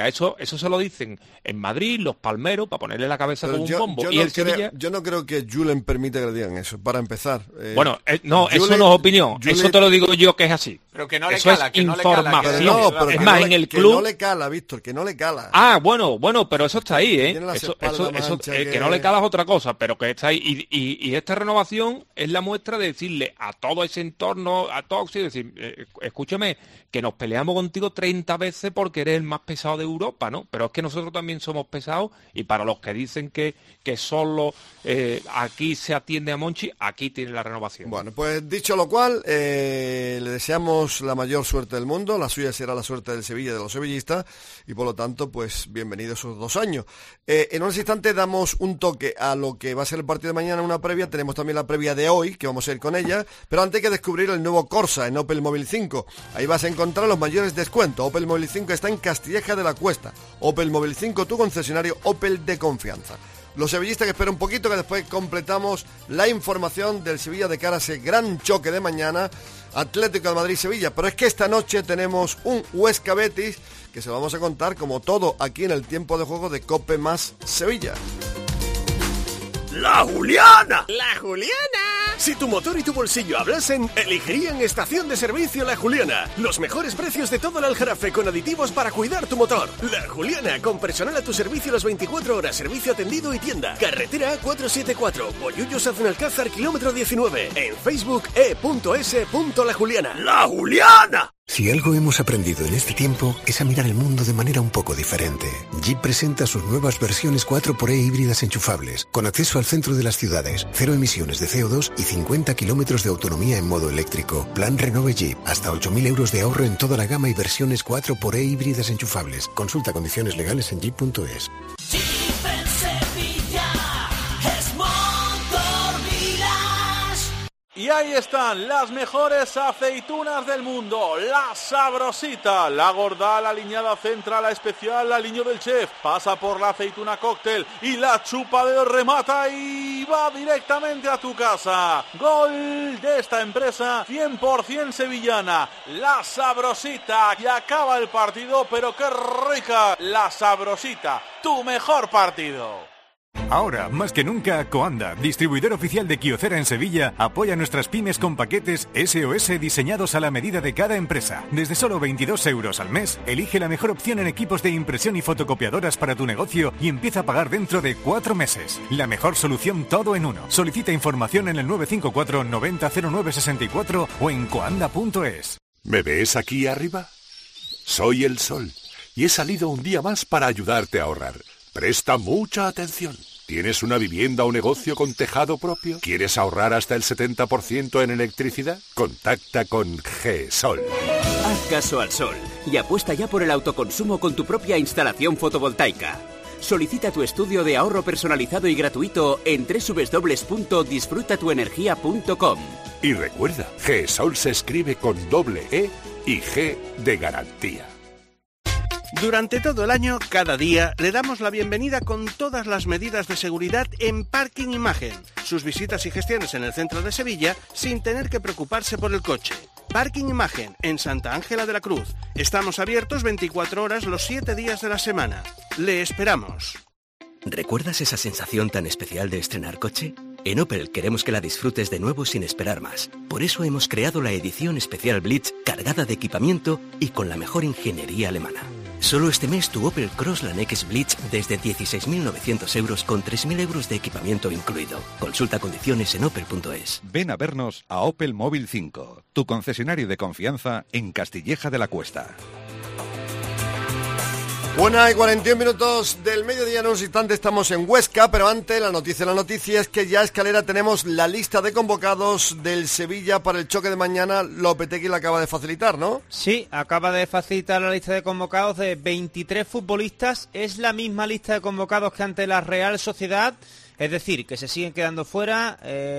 se lo dicen en Madrid, los palmeros, para ponerle la cabeza como un bombo. Yo no creo que Julen permita que le digan eso, para empezar. Bueno, no, Julen, eso no es opinión, eso te lo digo yo que es así. Pero que no le eso cala, es que no información. le cala. Pero es más, en el club... Que no le cala, Víctor, que no le cala. Ah, bueno, pero eso está ahí, ¿eh? Eso, que no le cala es otra cosa, pero que está ahí. Y esta renovación es la muestra de decirle a todo ese entorno, a todos, decir, escúchame, que nos peleamos contigo 30 veces porque eres el más pesado de Europa, ¿no? Pero es que nosotros también somos pesados, y para los que dicen que solo aquí se atiende a Monchi, aquí tiene la renovación. Bueno, pues dicho lo cual, le deseamos la mayor suerte del mundo, la suya será la suerte del Sevilla, de los sevillistas, y por lo tanto, pues bienvenidos esos 2 años. En unos instantes damos un toque a lo que va a ser el partido de mañana, una previa, tenemos también la previa de hoy, que vamos a ir con ella, pero antes hay que descubrir el nuevo Corsa en Opel Móvil 5, ahí vas a encontrar los mayores descuentos. Opel Móvil 5 está en Castilleja de la Cuesta. Opel Móvil 5, tu concesionario Opel de confianza. Los sevillistas, que esperen un poquito, que después completamos la información del Sevilla de cara a ese gran choque de mañana, Atlético de Madrid-Sevilla. Pero es que esta noche tenemos un Huesca Betis, que se lo vamos a contar como todo aquí en el tiempo de juego de COPE más Sevilla. ¡La Juliana! ¡La Juliana! Si tu motor y tu bolsillo hablasen, elegirían Estación de Servicio La Juliana. Los mejores precios de todo el Aljarafe con aditivos para cuidar tu motor. La Juliana, con personal a tu servicio las 24 horas, servicio atendido y tienda. Carretera A474, Bollullos Aznalcázar, kilómetro 19. En Facebook, e.s.lajuliana. ¡La Juliana! Si algo hemos aprendido en este tiempo es a mirar el mundo de manera un poco diferente. Jeep presenta sus nuevas versiones 4xE híbridas enchufables, con acceso al centro de las ciudades, 0 emisiones de CO2 y 50 kilómetros de autonomía en modo eléctrico. Plan Renove Jeep, hasta 8.000 euros de ahorro en toda la gama y versiones 4xE híbridas enchufables. Consulta condiciones legales en jeep.es. Jeep en Sevilla es Motor Village. Y ahí están las mejores aceitunas del mundo, la Sabrosita, la gorda, la aliñada central, la especial, la aliño del chef, pasa por la aceituna cóctel y la chupa de remata y va directamente a tu casa. Gol de esta empresa 100% sevillana, la Sabrosita, y acaba el partido, pero qué rica, la Sabrosita, tu mejor partido. Ahora, más que nunca, Coanda, distribuidor oficial de Kyocera en Sevilla, apoya a nuestras pymes con paquetes SOS diseñados a la medida de cada empresa. Desde solo 22 euros al mes, elige la mejor opción en equipos de impresión y fotocopiadoras para tu negocio y empieza a pagar dentro de 4 meses. La mejor solución todo en uno. Solicita información en el 954 90 09 64 o en coanda.es. ¿Me ves aquí arriba? Soy el sol y he salido un día más para ayudarte a ahorrar. Presta mucha atención. ¿Tienes una vivienda o negocio con tejado propio? ¿Quieres ahorrar hasta el 70% en electricidad? Contacta con GESOL. Haz caso al sol y apuesta ya por el autoconsumo con tu propia instalación fotovoltaica. Solicita tu estudio de ahorro personalizado y gratuito en www.disfrutatuenergia.com. Y recuerda, GESOL se escribe con doble E y G de garantía. Durante todo el año, cada día, le damos la bienvenida con todas las medidas de seguridad en Parking Imagen. Sus visitas y gestiones en el centro de Sevilla sin tener que preocuparse por el coche. Parking Imagen, en Santa Ángela de la Cruz. Estamos abiertos 24 horas los 7 días de la semana. Le esperamos. ¿Recuerdas esa sensación tan especial de estrenar coche? En Opel queremos que la disfrutes de nuevo sin esperar más. Por eso hemos creado la edición especial Blitz cargada de equipamiento y con la mejor ingeniería alemana. Solo este mes tu Opel Crossland X Blitz desde 16.900 euros con 3.000 euros de equipamiento incluido. Consulta condiciones en opel.es. Ven a vernos a Opel Móvil 5, tu concesionario de confianza en Castilleja de la Cuesta. 1:41 del mediodía, en unos instantes estamos en Huesca, pero antes la noticia es que ya a escalera tenemos la lista de convocados del Sevilla para el choque de mañana. Lopetegui la acaba de facilitar, ¿no? Sí, acaba de facilitar la lista de convocados de 23 futbolistas, es la misma lista de convocados que ante la Real Sociedad, es decir, que se siguen quedando fuera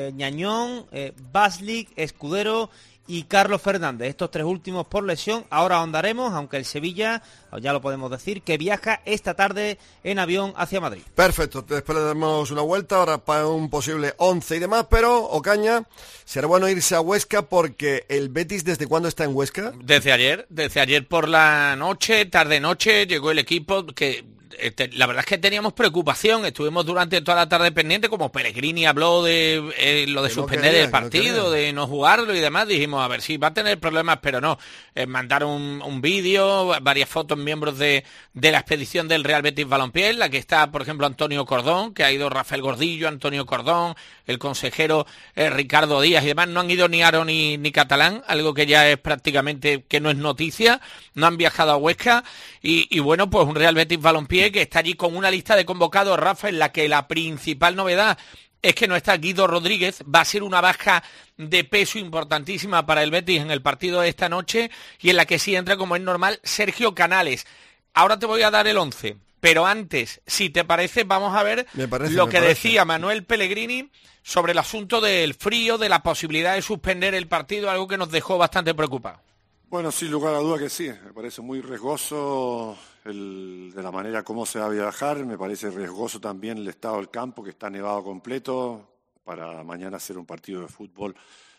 Ñañón, Baslik, Escudero y Carlos Fernández, estos 3 últimos por lesión. Ahora ahondaremos, aunque el Sevilla, ya lo podemos decir, que viaja esta tarde en avión hacia Madrid. Perfecto, después le damos una vuelta ahora para un posible 11 y demás, pero Ocaña, será bueno irse a Huesca porque el Betis, ¿desde cuándo está en Huesca? Desde ayer por la noche, tarde-noche, llegó el equipo que... La verdad es que teníamos preocupación, estuvimos durante toda la tarde pendiente, como Pellegrini habló de lo de suspender el partido, de no jugarlo y demás, dijimos a ver si va a tener problemas, pero no. Mandaron un vídeo, varias fotos, miembros de la expedición del Real Betis Balompié, en la que está, por ejemplo, Antonio Cordón, que ha ido Rafael Gordillo, Antonio Cordón, el consejero Ricardo Díaz y demás. No han ido ni Aro ni Catalán, algo que ya es prácticamente, que no es noticia, no han viajado a Huesca y bueno, pues un Real Betis Balompié que está allí con una lista de convocados, Rafa, en la que la principal novedad es que no está Guido Rodríguez, va a ser una baja de peso importantísima para el Betis en el partido de esta noche, y en la que sí entra, como es normal, Sergio Canales. Ahora te voy a dar el 11, pero antes, si te parece, vamos a ver lo que decía Manuel Pellegrini sobre el asunto del frío, de la posibilidad de suspender el partido, algo que nos dejó bastante preocupados. Bueno, sin lugar a duda que sí, me parece muy riesgoso de la manera como se va a viajar, me parece riesgoso también el estado del campo, que está nevado completo, para mañana hacer un partido de fútbol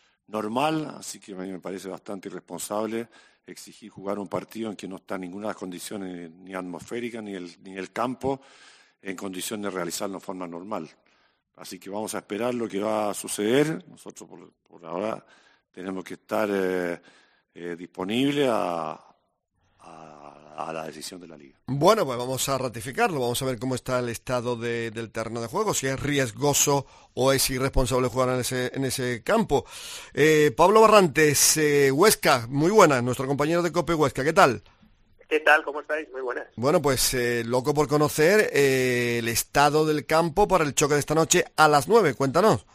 normal, así que a mí me parece bastante irresponsable exigir jugar un partido en que no está ninguna de las condiciones ni atmosféricas ni el campo en condición de realizarlo de forma normal. Así que vamos a esperar lo que va a suceder, nosotros por ahora tenemos que estar... disponible a la decisión de la Liga. Bueno, pues vamos a ratificarlo, vamos a ver cómo está el estado del terreno de juego, si es riesgoso o es irresponsable jugar en ese campo. Pablo Barrantes, Huesca, muy buena, nuestro compañero de COPE Huesca, ¿qué tal? ¿Qué tal? ¿Cómo estáis? Muy buenas. Bueno, pues loco por conocer el estado del campo para el choque de esta noche a las 9, cuéntanos.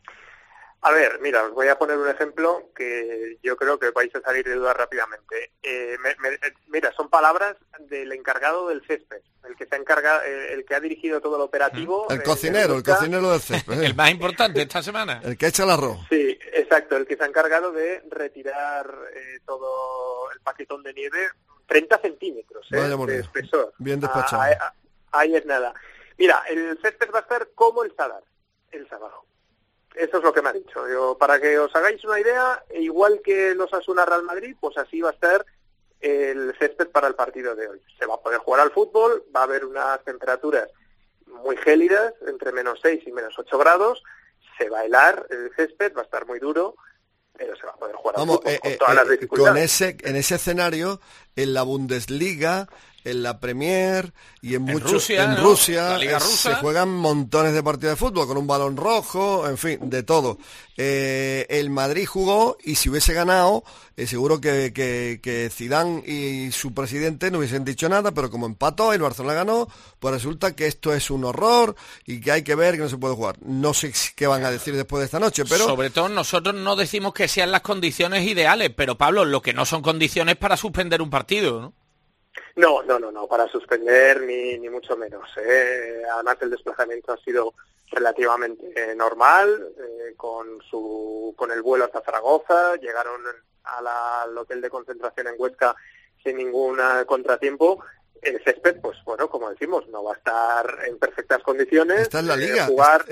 A ver, mira, os voy a poner un ejemplo que yo creo que vais a salir de duda rápidamente. Mira, son palabras del encargado del césped, el que se encarga, el que ha dirigido todo el operativo. El cocinero del césped. El más importante esta semana. El que echa el arroz. Sí, Exacto, el que se ha encargado de retirar todo el paquetón de nieve, 30 centímetros de espesor. Bien despachado. Ahí es nada. Mira, el césped va a estar como el Sadar, el sábado. Eso es lo que me ha dicho. Para que os hagáis una idea, igual que los Osasuna Real Madrid, pues así va a estar el césped para el partido de hoy. Se va a poder jugar al fútbol, va a haber unas temperaturas muy gélidas, entre -6 y -8 grados, se va a helar el césped, va a estar muy duro, pero se va a poder jugar al fútbol con todas las dificultades. En ese escenario, en la Bundesliga, en la Premier y en Rusia, la Liga Rusa, se juegan montones de partidos de fútbol con un balón rojo, en fin, de todo. El Madrid jugó y si hubiese ganado, seguro que Zidane y su presidente no hubiesen dicho nada, pero como empató y el Barcelona ganó, pues resulta que esto es un horror y que hay que ver que no se puede jugar. No sé qué van a decir después de esta noche, pero... Sobre todo nosotros no decimos que sean las condiciones ideales, pero Pablo, lo que no son condiciones para suspender un partido, ¿no? No, para suspender ni mucho menos. Además el desplazamiento ha sido relativamente normal, con el vuelo hasta Zaragoza, llegaron al hotel de concentración en Huesca sin ningún contratiempo. El césped, pues bueno, como decimos, no va a estar en perfectas condiciones. Está en la Liga,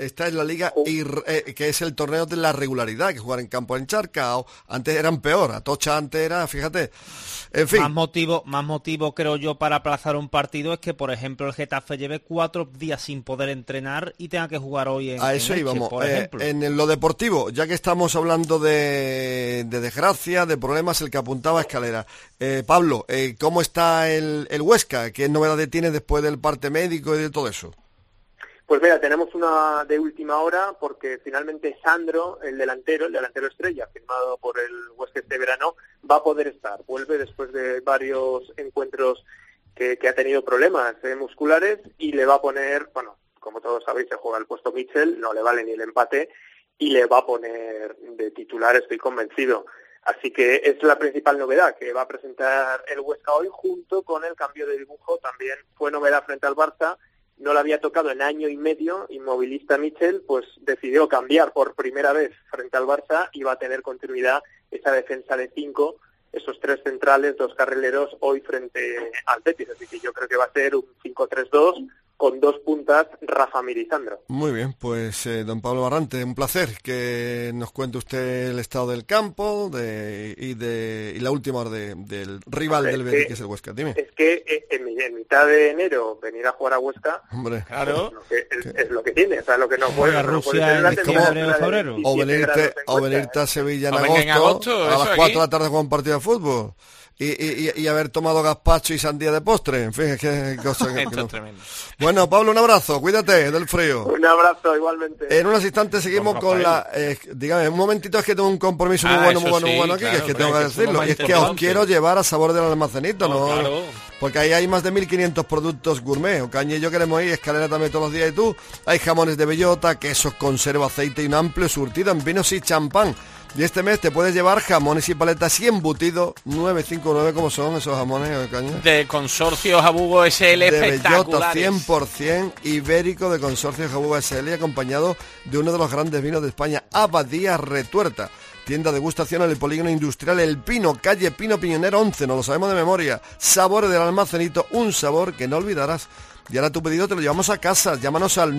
que es el torneo de la regularidad, que jugar en campo encharcado. Antes eran peor, Atocha antes era, fíjate, en fin. Más motivo creo yo para aplazar un partido es que, por ejemplo, el Getafe lleve 4 días sin poder entrenar y tenga que jugar hoy en eso Elche, íbamos. por ejemplo. En lo deportivo, ya que estamos hablando de desgracia, de problemas, el que apuntaba Escalera. Pablo, ¿cómo está el Huesca? ¿Qué novedades tiene después del parte médico y de todo eso? Pues mira, tenemos una de última hora porque finalmente Sandro, el delantero estrella, firmado por el Huesca este verano, va a poder estar. Vuelve después de varios encuentros que ha tenido problemas musculares y le va a poner, bueno, como todos sabéis, se juega el puesto Mitchell, no le vale ni el empate y le va a poner de titular, estoy convencido. Así que es la principal novedad que va a presentar el Huesca hoy, junto con el cambio de dibujo. También fue novedad frente al Barça, no lo había tocado en año y medio, inmovilista Mitchell, pues decidió cambiar por primera vez frente al Barça y va a tener continuidad esa defensa de 5, esos 3 centrales, 2 carrileros hoy frente al Betis. Así que yo creo que va a ser un 5-3-2 con 2 puntas, Rafa Mir y Sandro. Muy bien, pues don Pablo Barrante, un placer que nos cuente usted el estado del campo y la última hora del rival del Betis, que es el Huesca. Dime. Es que en mitad de enero venir a jugar a Huesca, hombre, claro, es lo que tiene, o sea, lo que no puede. Rusia es como o venirte a Sevilla en agosto a las 4 de la tarde a jugar un partido de fútbol. Y haber tomado gazpacho y sandía de postre, en fin, es que cosa que no. Tremendo. Bueno, Pablo, un abrazo, cuídate del frío. Un abrazo, igualmente. En unos instantes seguimos con la... dígame, un momentito, es que tengo un compromiso muy bueno aquí, claro, que es que tengo que decirlo. Y es que os quiero llevar a Sabor del Almacenito, ¿no? Claro. Porque ahí hay más de 1.500 productos gourmet. Ocaña y yo queremos ir, Escalera también todos los días y tú. Hay jamones de bellota, quesos, conserva, aceite y un amplio surtido en vinos y champán. Y este mes te puedes llevar jamones y paletas y embutidos 959, ¿cómo son esos jamones, Caña? De Consorcio Jabugo SL, de espectaculares. Bellota 100% ibérico de Consorcio Jabugo SL, acompañado de uno de los grandes vinos de España, Abadía Retuerta. Tienda de degustación en el Polígono Industrial El Pino, calle Pino Piñonero 11, no lo sabemos de memoria. Sabores del Almacenito, un sabor que no olvidarás. Y ahora tu pedido te lo llevamos a casa. Llámanos al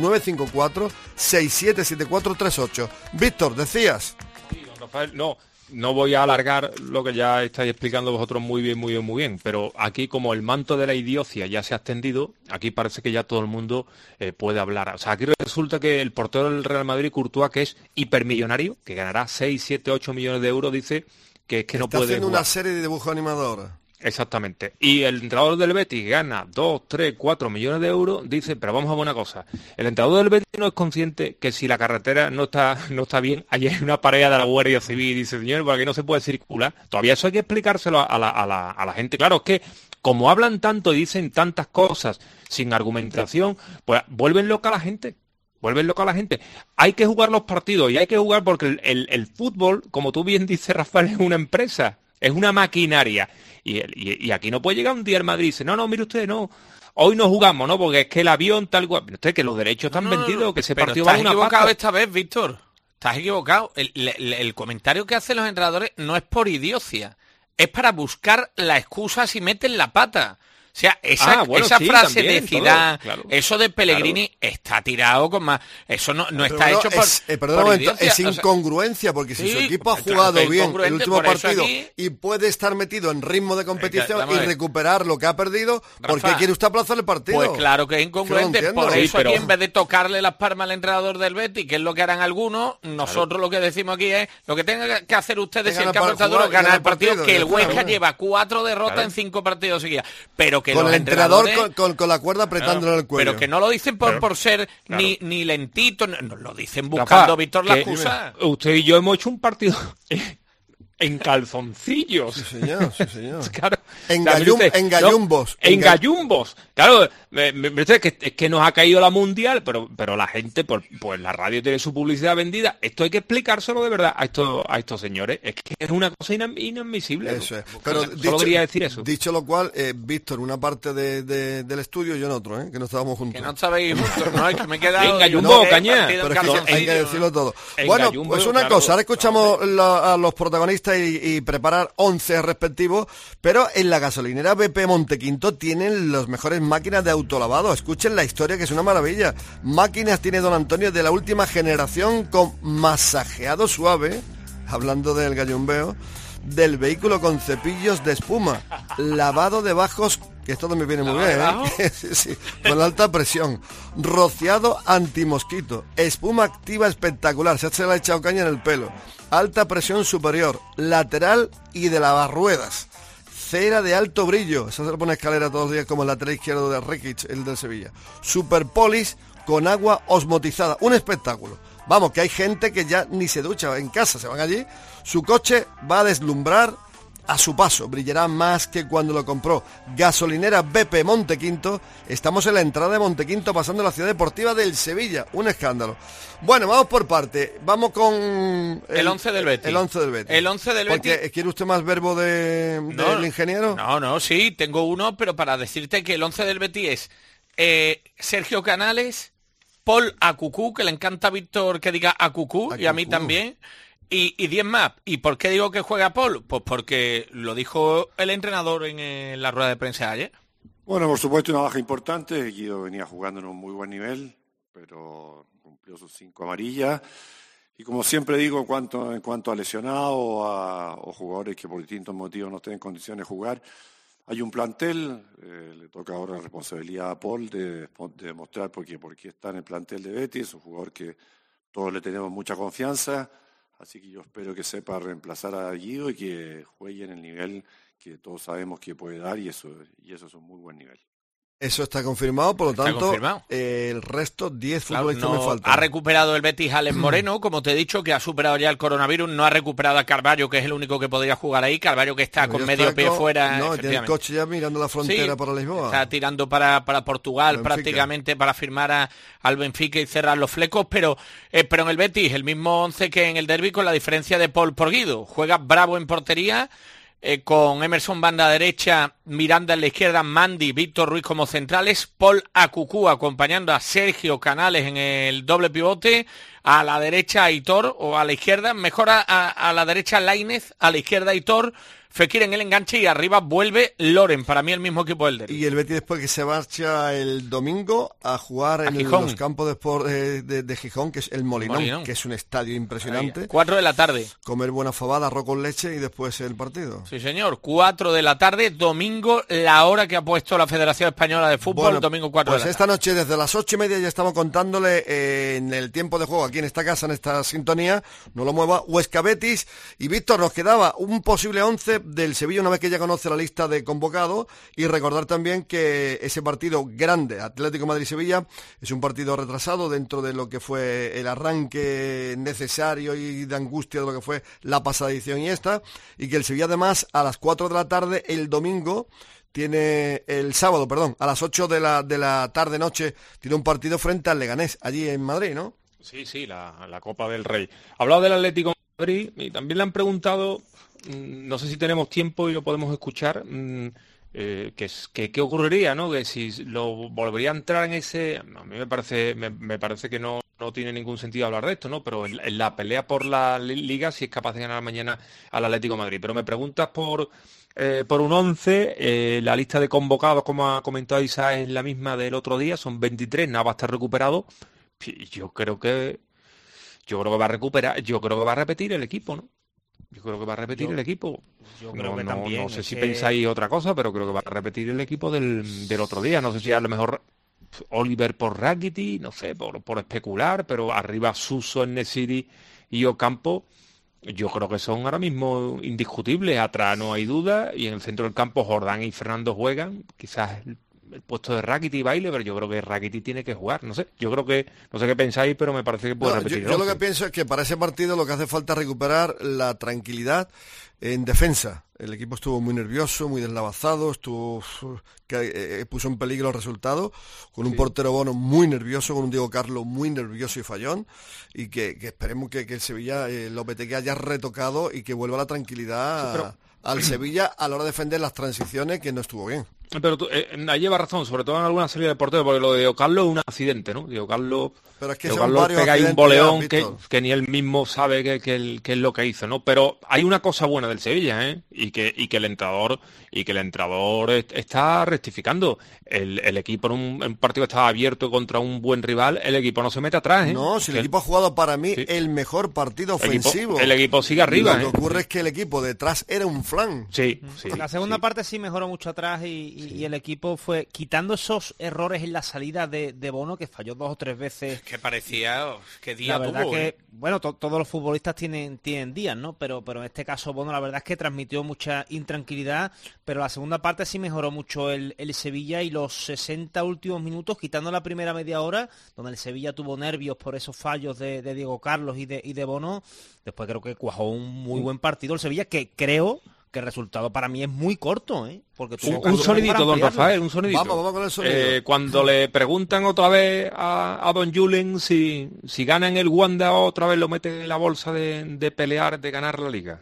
954-677438. Víctor, decías... Rafael, no voy a alargar lo que ya estáis explicando vosotros muy bien, pero aquí como el manto de la idiocia ya se ha extendido, aquí parece que ya todo el mundo puede hablar. O sea, aquí resulta que el portero del Real Madrid, Courtois, que es hipermillonario, que ganará 6, 7, 8 millones de euros, dice que es que no puede Está haciendo jugar. Una serie de dibujos animadores. Exactamente. Y el entrenador del Betis gana 2, 3, 4 millones de euros, dice, pero vamos a ver una cosa. El entrenador del Betis no es consciente que si la carretera no está bien, allí hay una pared de la Guardia Civil y dice, señor, ¿por qué no se puede circular? Todavía eso hay que explicárselo a la gente. Claro, es que como hablan tanto y dicen tantas cosas sin argumentación, pues vuelven loca a la gente. Hay que jugar los partidos y hay que jugar porque el fútbol, como tú bien dices, Rafael, es una empresa. Es una maquinaria. Y aquí no puede llegar un día el Madrid y dice, no, mire usted, no, hoy no jugamos, ¿no? Porque es que el avión tal cual. Usted, que los derechos están vendidos, que ese partido va a una equivocado pata. esta vez, Víctor. estás equivocado. El comentario que hacen los entrenadores no es por idiocia, es para buscar la excusa si meten la pata. O sea, esa sí, frase también, de Zidane, claro. eso de Pellegrini, está tirado con más... Eso no está hecho por... Perdón un momento, es incongruencia, porque si su equipo ha jugado bien el último partido y puede estar metido en ritmo de competición y recuperar lo que ha perdido, ¿por qué quiere usted aplazar el partido? Pues claro que es incongruente, por eso aquí en vez de tocarle las palmas al entrenador del Betis, que es lo que harán algunos, nosotros lo que decimos aquí es, lo que tenga que hacer ustedes si el campo está duro, ganar el partido, que el Huesca lleva 4 derrotas en 5 partidos seguidos, pero que con los el entrenador con la cuerda apretándole el cuello. Pero que no lo dicen por ser ni lentito, no, lo dicen buscando, Víctor, la excusa. Usted y yo hemos hecho un partido en calzoncillos. Sí, señor, sí, señor. Claro. En gallumbos. En gallumbos. Claro, es que nos ha caído la mundial, pero la gente, pues la radio tiene su publicidad vendida. Esto hay que explicárselo de verdad a estos señores. Es que es una cosa inadmisible. Eso es. Pero solo quería decir eso. Dicho lo cual, Víctor, una parte del estudio y yo en otro, que no estábamos juntos. Que no estabais juntos, no, es que me he quedado... En gallumbo, cañá. Pero es que hay que decirlo todo. Bueno, pues una cosa, ahora escuchamos a los protagonistas y preparar 11 respectivos, pero en la gasolinera BP Montequinto tienen las mejores máquinas de autolavado. Escuchen la historia, que es una maravilla. Máquinas tiene don Antonio de la última generación con masajeado suave, hablando del gallumbeo, del vehículo con cepillos de espuma, lavado de bajos, que esto me viene muy bien, sí, con alta presión, rociado antimosquito, espuma activa espectacular, se le ha echado caña en el pelo, alta presión superior, lateral y de lavarruedas, cera de alto brillo, eso se le pone escalera todos los días como el lateral izquierdo de Rekic, el del Sevilla, superpolis con agua osmotizada, un espectáculo. Vamos, que hay gente que ya ni se ducha en casa, se van allí, su coche va a deslumbrar a su paso, brillará más que cuando lo compró. Gasolinera BP Montequinto, estamos en la entrada de Montequinto pasando la ciudad deportiva del Sevilla, un escándalo. Bueno, vamos por parte, vamos con... El 11 del Betis. El 11 del Betis. El 11 del Betis. Porque, ¿quiere usted más verbo del ingeniero? No, sí, tengo uno, pero para decirte que el 11 del Betis es Sergio Canales, Paul Acucú, que le encanta a Víctor que diga Acucú, y a mí también, y 10 más. ¿Y por qué digo que juega Paul? Pues porque lo dijo el entrenador en la rueda de prensa ayer. Bueno, por supuesto una baja importante, Guido venía jugando en un muy buen nivel, pero cumplió sus 5 amarillas, y como siempre digo, en cuanto a lesionados o jugadores que por distintos motivos no estén en condiciones de jugar, hay un plantel, le toca ahora la responsabilidad a Paul de demostrar por qué está en el plantel de Betis, es un jugador que todos le tenemos mucha confianza, así que yo espero que sepa reemplazar a Guido y que juegue en el nivel que todos sabemos que puede dar, y eso es un muy buen nivel. Eso está confirmado, por lo tanto, el resto, 10 futbolistas me faltan. Ha recuperado el Betis a Alex Moreno, como te he dicho, que ha superado ya el coronavirus, no ha recuperado a Carvalho, que es el único que podría jugar ahí, Carvalho que está con medio pie fuera. No, tiene el coche ya mirando la frontera para Lisboa. Está tirando para Portugal prácticamente para firmar al Benfica y cerrar los flecos, pero en el Betis, el mismo 11 que en el derbi, con la diferencia de Paul por Guido. Juega Bravo en portería, con Emerson banda derecha, Miranda en la izquierda, Mandy, Víctor Ruiz como centrales, Paul Acucú acompañando a Sergio Canales en el doble pivote, a la derecha Aitor, o a la izquierda, mejor a la derecha Lainez, a la izquierda Aitor, Fekir en el enganche, y arriba vuelve Loren, para mí el mismo equipo del derbi. Y el Betis después que se marcha el domingo a jugar en los campos de sport de Gijón, que es el Molinón, que es un estadio impresionante. 4 de la tarde. Comer buena fabada, arroz con leche y después el partido. Sí, señor, 4 de la tarde, domingo, la hora que ha puesto la Federación Española de Fútbol, bueno, domingo 4 pues de la tarde. Esta noche desde las 8:30 ya estamos contándole en el tiempo de juego aquí en esta casa, en esta sintonía, no lo mueva, Huesca Betis. Y Víctor, nos quedaba un posible 11 del Sevilla una vez que ya conoce la lista de convocados, y recordar también que ese partido grande, Atlético Madrid-Sevilla, es un partido retrasado dentro de lo que fue el arranque necesario y de angustia de lo que fue la pasada edición y esta, y que el Sevilla además a las 4 de la tarde el domingo tiene, el sábado, perdón, a las 8 de la tarde-noche tiene un partido frente al Leganés, allí en Madrid, ¿no? Sí, la Copa del Rey. Ha hablado del Atlético de Madrid y también le han preguntado, no sé si tenemos tiempo y lo podemos escuchar, qué ocurriría, ¿no? Que si lo volvería a entrar en ese, a mí me parece que no no tiene ningún sentido hablar de esto, ¿no? Pero en la pelea por la Liga sí es capaz de ganar mañana al Atlético de Madrid. Pero me preguntas por un 11, la lista de convocados, como ha comentado Isa, es la misma del otro día, son 23, Navas está recuperado. Yo creo que va a recuperar, yo creo que va a repetir el equipo, ¿no? Yo creo que va a repetir el equipo. Yo creo que también. No sé si pensáis otra cosa, pero creo que va a repetir el equipo del otro día. No sé si a lo mejor Oliver por Rakitic, no sé, por especular, pero arriba Suso, En-Nesyri y Ocampo, yo creo que son ahora mismo indiscutibles. Atrás no hay duda, y en el centro del campo Jordán y Fernando juegan. Quizás el puesto de Rakitic baile, pero yo creo que Rakitic tiene que jugar, no sé. Yo creo que, no sé qué pensáis, pero me parece que puede repetir. Yo lo que pienso es que para ese partido lo que hace falta es recuperar la tranquilidad en defensa. El equipo estuvo muy nervioso, muy deslavazado, puso en peligro el resultado, con un portero Bono muy nervioso, con un Diego Carlos muy nervioso y fallón, y que esperemos que el Sevilla, Lopetegui haya retocado y que vuelva la tranquilidad al Sevilla a la hora de defender las transiciones, que no estuvo bien. Pero tú, ahí lleva razón, sobre todo en alguna salida de portero, porque lo de Diego Carlos es un accidente, ¿no? Diego Carlos, pero es que Diego Carlos pega ahí un boleón que ni él mismo sabe que es lo que hizo, ¿no? Pero hay una cosa buena del Sevilla, y que el entrenador está rectificando. El equipo en un partido que estaba abierto contra un buen rival, el equipo no se mete atrás, ¿eh? No, si el equipo ha jugado para mí el mejor partido ofensivo. El equipo sigue arriba. Lo que ocurre es que el equipo detrás era un flan. Sí. La segunda parte sí mejoró mucho atrás y el equipo fue quitando esos errores en la salida de Bono, que falló 2 o 3 veces. Que parecía que día la verdad tuvo. Que, bueno, todos los futbolistas tienen días, ¿no? Pero en este caso Bono la verdad es que transmitió mucha intranquilidad, pero la segunda parte sí mejoró mucho el Sevilla, y los 60 últimos minutos, quitando la primera media hora, donde el Sevilla tuvo nervios por esos fallos de Diego Carlos y de Bono, después creo que cuajó un muy buen partido el Sevilla, que creo que el resultado para mí es muy corto, porque un sonidito, don Rafael, un sonidito. Vamos con el sonido. Cuando le preguntan otra vez a don Julen si gana en el Wanda, otra vez lo mete en la bolsa de pelear, de ganar la Liga.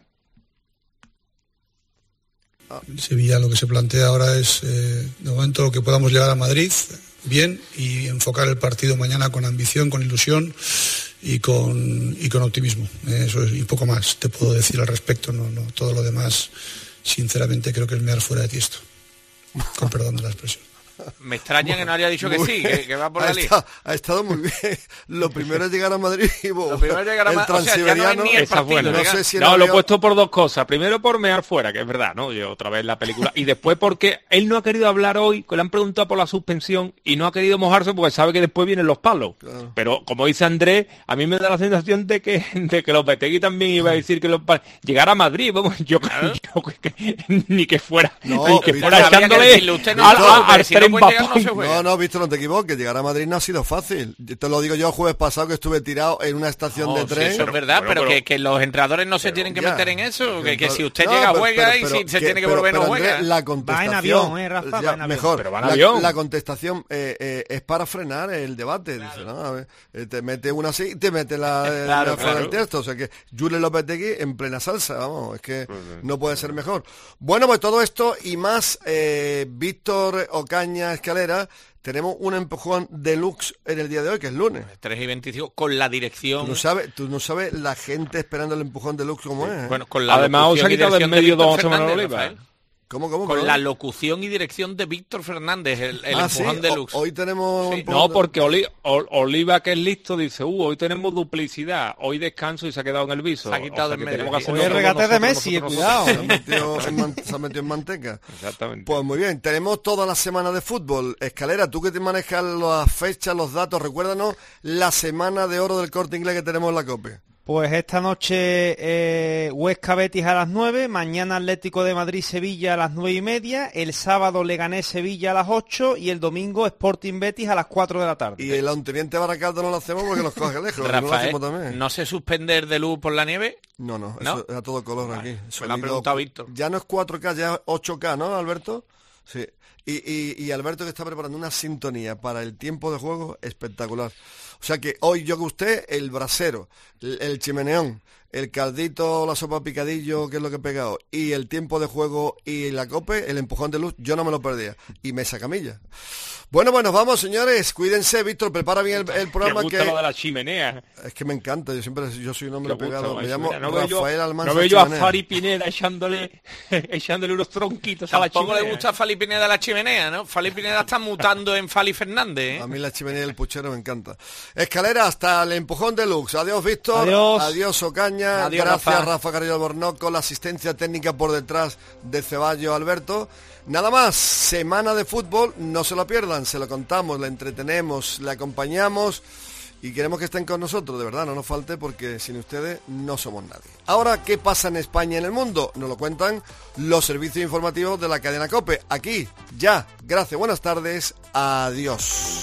Sevilla lo que se plantea ahora es, de momento, que podamos llegar a Madrid bien y enfocar el partido mañana con ambición, con ilusión y con optimismo. Eso es, y poco más te puedo decir al respecto. No, todo lo demás, sinceramente, creo que es mear fuera de tiesto. Con perdón de la expresión. Me extraña que no haya dicho que sí, que va por la Liga. Ha estado muy bien. Lo primero es llegar a Madrid y lo primero es llegar a Madrid. El transiberiano. Lo he puesto por dos cosas. Primero por mear fuera, que es verdad, ¿no? Y otra vez la película. Y después porque él no ha querido hablar hoy, que le han preguntado por la suspensión y no ha querido mojarse porque sabe que después vienen los palos. Claro. Pero como dice Andrés, a mí me da la sensación de que Lopetegui también iba a decir que llegar a Madrid, vamos, yo ni que fuera, ni que fuera echándole No, Víctor, no te equivoques, llegar a Madrid no ha sido fácil. Te lo digo yo el jueves pasado, que estuve tirado en una estación de tren. Sí, eso es verdad, pero que los entrenadores no se tienen que meter en eso, que si usted llega, juega, y si se tiene que volver, no juega. La contestación, va en avión, Rafa, va en avión. Mejor, pero va en avión. La contestación es para frenar el debate. Claro. Dice, no, a ver, te mete una así y te mete la fuera del texto. O sea que Julen Lopetegui en plena salsa, vamos, es que no puede ser mejor. Bueno, pues todo esto y más, Víctor Ocaña Escalera, tenemos un empujón deluxe en el día de hoy, que es lunes. 3:25, con la dirección. Tú no sabes la gente esperando el empujón deluxe como es. Bueno, con la además os ha quitado en medio dos semanas Oliva. ¿Cómo? Con la locución y dirección de Víctor Fernández, el empujón deluxe. Hoy tenemos... Sí. No, porque Oliva, que es listo, dice, hoy tenemos duplicidad, hoy descanso y se ha quedado en el viso. Se ha quitado en medio. Hoy el regate de Messi, cuidado. Se ha metido en manteca. Exactamente. Pues muy bien, tenemos toda la semana de fútbol. Escalera, tú que te manejas las fechas, los datos, recuérdanos la semana de oro del Corte Inglés que tenemos en la COPE. Pues esta noche Huesca Betis a las 9, mañana Atlético de Madrid Sevilla a las 9:30, el sábado Leganés Sevilla a las 8 y el domingo Sporting Betis a las 4 de la tarde. Y el Onteniente Baracaldo no lo hacemos porque nos coge lejos. Rafael, no lo también. ¿No se suspende el de luz por la nieve? No, eso es a todo color aquí. Me lo ha preguntado Víctor. Ya no es 4K, ya es 8K, ¿no, Alberto? Sí. Y Alberto, que está preparando una sintonía para el tiempo de juego espectacular. O sea que hoy yo que usted, el brasero, el chimeneón, el caldito, la sopa picadillo, que es lo que he pegado, y el tiempo de juego y la cope, el empujón de luz, yo no me lo perdía. Y mesa camilla. Bueno, pues nos vamos, señores. Cuídense, Víctor, prepara bien el programa. Me gusta lo de la chimenea. Es que me encanta, yo soy un hombre pegado. Me llamo Rafael Almanza. No veo yo a Fali Pineda echándole unos tronquitos a la chimenea. Tampoco le gusta a Fali Pineda la chimenea, ¿no? Fali Pineda está mutando en Fali Fernández, ¿eh? A mí la chimenea y el puchero me encanta. Escalera, hasta el empujón de Lux. Adiós, Víctor. Adiós, Ocaña. Adiós, gracias, Rafa Carrillo Albornoz, con la asistencia técnica por detrás de Ceballos Alberto. Nada más, semana de fútbol, no se lo pierdan, se lo contamos, le entretenemos, le acompañamos y queremos que estén con nosotros, de verdad, no nos falte porque sin ustedes no somos nadie. Ahora, ¿qué pasa en España y en el mundo? Nos lo cuentan los servicios informativos de la cadena COPE, aquí, ya. Gracias, buenas tardes, adiós.